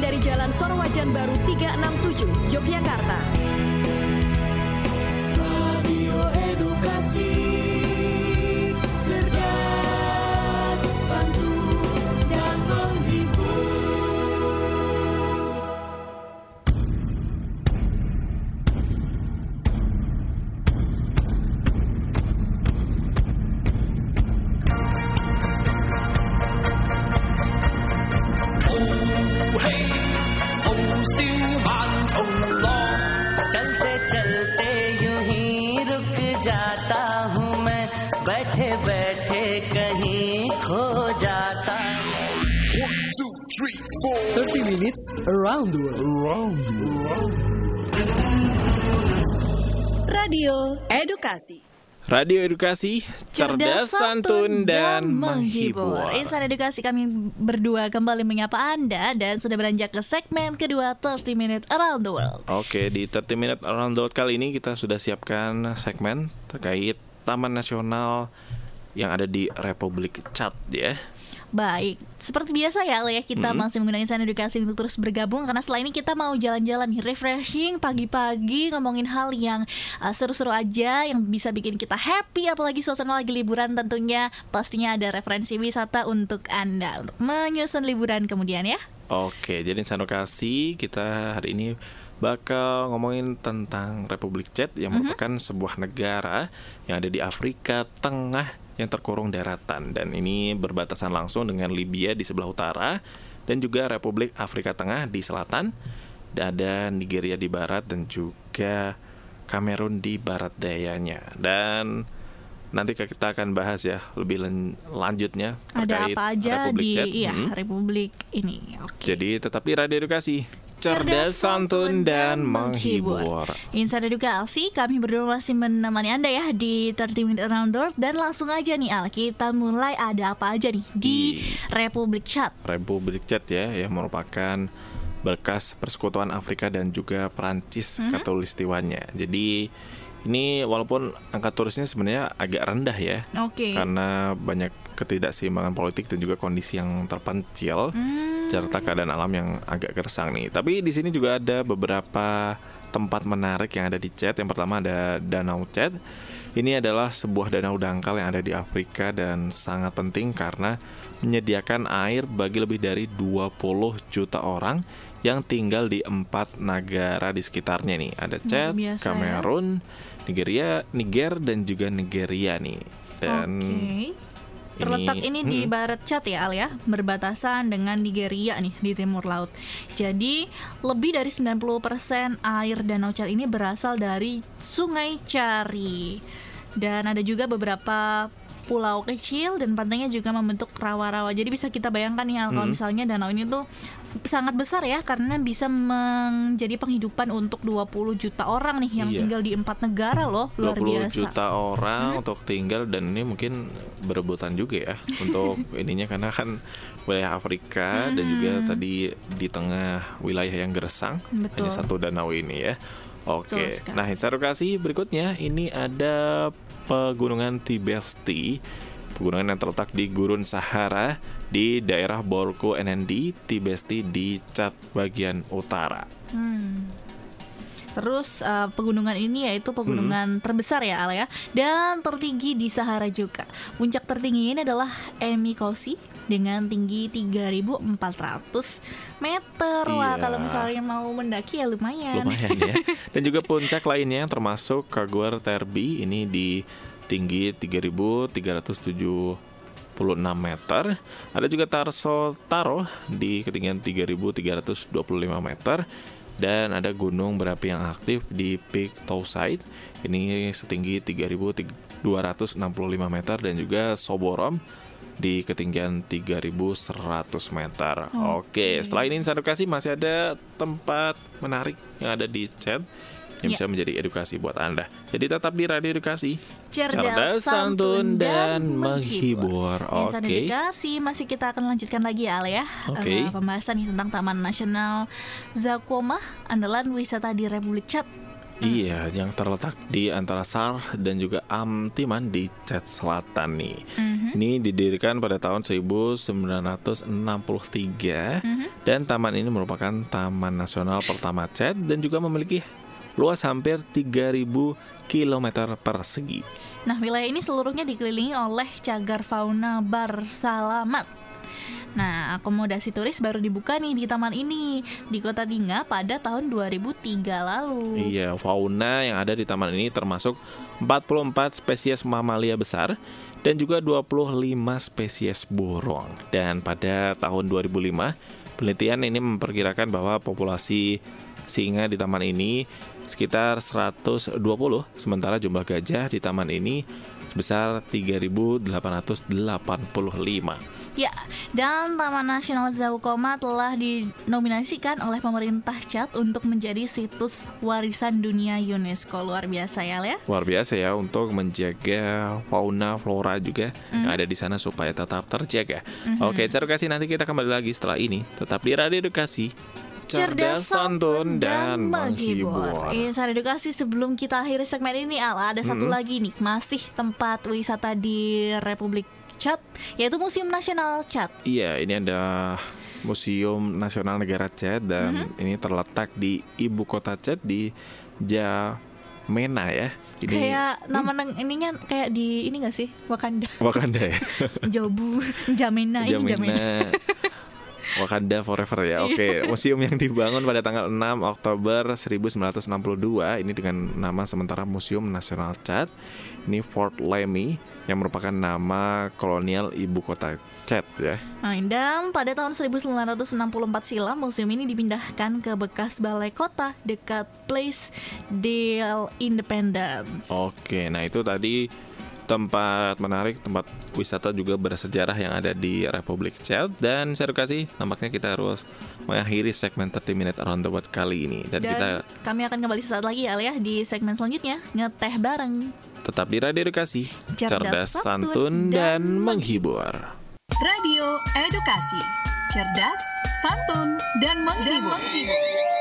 dari Jalan Sorowajan Baru 367, Yogyakarta. Radio Edukasi, cerdas, santun, dan menghibur. चलते चलते यूं ही रुक जाता हूँ मैं, बैठे बैठे कहीं खो जाता हूँ. 30 minutes around the world. Radio Edukasi. Radio Edukasi, cerdas, santun, dan menghibur. Insan Edukasi kami berdua kembali menyapa Anda dan sudah beranjak ke segmen kedua 30 Minute Around the World. Oke, di 30 Minute Around the World kali ini kita sudah siapkan segmen terkait Taman Nasional yang ada di Republik Chad ya. Baik, seperti biasa ya Ale, kita masih menggunakan Insan Edukasi untuk terus bergabung. Karena setelah ini kita mau jalan-jalan nih, refreshing pagi-pagi, ngomongin hal yang seru-seru aja, yang bisa bikin kita happy. Apalagi suasana lagi liburan tentunya. Pastinya ada referensi wisata untuk Anda, untuk menyusun liburan kemudian ya. Oke, jadi Insan Edukasi kita hari ini bakal ngomongin tentang Republik Chad yang merupakan sebuah negara yang ada di Afrika Tengah yang terkurung daratan, dan ini berbatasan langsung dengan Libya di sebelah utara dan juga Republik Afrika Tengah di selatan, dan ada Nigeria di barat dan juga Kamerun di barat dayanya. Dan nanti kita akan bahas ya lebih lanjutnya terkait ada apa aja Republik di Chad. Republik ini. Oke. Jadi tetap di Radio Edukasi, cerdas, santun, dan menghibur. Insan Edukasi, kami berdua masih menemani Anda ya di 30 Minute Around the World. Dan langsung aja nih Al, kita mulai ada apa aja nih di Republik Chad. Republik Chad ya, yang merupakan bekas persekutuan Afrika dan juga Perancis Khatulistiwanya. Jadi ini walaupun angka turisnya sebenarnya agak rendah ya, karena banyak ketidakseimbangan politik dan juga kondisi yang terpencil, serta keadaan alam yang agak gersang nih. Tapi di sini juga ada beberapa tempat menarik yang ada di Chad. Yang pertama ada Danau Chad. Ini adalah sebuah danau dangkal yang ada di Afrika dan sangat penting karena menyediakan air bagi lebih dari 20 juta orang yang tinggal di 4 negara di sekitarnya nih. Ada Chad, Kamerun, Niger dan juga Nigeria nih. Dan terletak ini di barat Chad ya Al ya, berbatasan dengan Nigeria nih di timur laut. Jadi lebih dari 90% air Danau Chad ini berasal dari Sungai Chari. Dan ada juga beberapa pulau kecil dan pantainya juga membentuk rawa-rawa. Jadi bisa kita bayangkan nih Al, kalau misalnya danau ini tuh sangat besar ya, karena bisa menjadi penghidupan untuk 20 juta orang nih yang tinggal di 4 negara loh. Luar 20 biasa. juta orang untuk tinggal, dan ini mungkin berebutan juga ya untuk ininya, karena kan wilayah Afrika dan juga tadi di tengah wilayah yang gersang. Betul. Hanya satu danau ini ya. Oke. Nah, Edukasi berikutnya ini ada Pegunungan Tibesti. Pegunungan yang terletak di Gurun Sahara di daerah Borko NND, Tibesti di Chad bagian utara. Terus pegunungan ini yaitu pegunungan terbesar ya Al ya, dan tertinggi di Sahara juga. Puncak tertinggi ini adalah Emikosi dengan tinggi 3.400 meter. Wah, kalau misalnya mau mendaki ya lumayan ya. Dan juga puncak lainnya yang termasuk Kaguar Terbi, ini di tinggi 3.376 meter. Ada juga Tarso Taro di ketinggian 3.325 meter. Dan ada gunung berapi yang aktif di Peak Towside, ini setinggi 3.265 meter, dan juga Soborom di ketinggian 3.100 meter. Oke, setelah ini Insan Edukasi masih ada tempat menarik yang ada di Chad yang bisa menjadi edukasi buat Anda. Jadi tetap di Radio Edukasi, cerdas, santun, dan menghibur. Insan Edukasi masih kita akan lanjutkan lagi ya Al ya. Pembahasan nih tentang Taman Nasional Zakoma, andalan wisata di Republik Chad. Iya, yang terletak di antara Sar dan juga Amtiman di Chad Selatan nih. Ini didirikan pada tahun 1963 dan taman ini merupakan taman nasional pertama Chad dan juga memiliki luas hampir 3.000 km persegi. Nah, wilayah ini seluruhnya dikelilingi oleh cagar fauna bersalamat. Nah, akomodasi turis baru dibuka nih di taman ini di Kota Dinga pada tahun 2003 lalu. Iya, fauna yang ada di taman ini termasuk 44 spesies mamalia besar dan juga 25 spesies burung. Dan pada tahun 2005, penelitian ini memperkirakan bahwa populasi singa di taman ini sekitar 120, sementara jumlah gajah di taman ini sebesar 3.885. Ya, dan Taman Nasional Zaukoma telah dinominasikan oleh pemerintah Chad untuk menjadi situs warisan dunia UNESCO. Luar biasa ya, Le? Luar biasa ya untuk menjaga fauna flora juga yang ada di sana supaya tetap terjaga. Oke, Edukasi nanti kita kembali lagi setelah ini. Tetap di Radio Edukasi. Cerdas, santun, dan menghibur. Insan Edukasi, sebelum kita akhiri segmen ini, ada satu lagi nih, masih tempat wisata di Republik Chad, yaitu Museum Nasional Chad. Iya, ini ada Museum Nasional Negara Chad dan ini terletak di ibu kota Chad di N'Djamena ya. Ini kayak nama ininya kayak di ini nggak sih, Wakanda? Wakanda ya. Jobu, N'Djamena ini N'Djamena. Wakanda Forever ya. Oke, museum yang dibangun pada tanggal 6 Oktober 1962 ini dengan nama sementara Museum Nasional Chad. Ini Fort Lamy yang merupakan nama kolonial ibu kota Chad ya. Dan pada tahun 1964 silam museum ini dipindahkan ke bekas balai kota dekat Place de l'Independence. Oke, nah itu tadi tempat menarik, tempat wisata juga bersejarah yang ada di Republik Chad. Dan saya kasih, nampaknya kita harus mengakhiri segmen 30 Minute Around the World kali ini. Dan kami akan kembali sesaat lagi ya di segmen selanjutnya, ngeteh bareng. Tetap di Radio Edukasi, cerdas, santun, dan menghibur. Radio Edukasi, cerdas, santun, dan menghibur.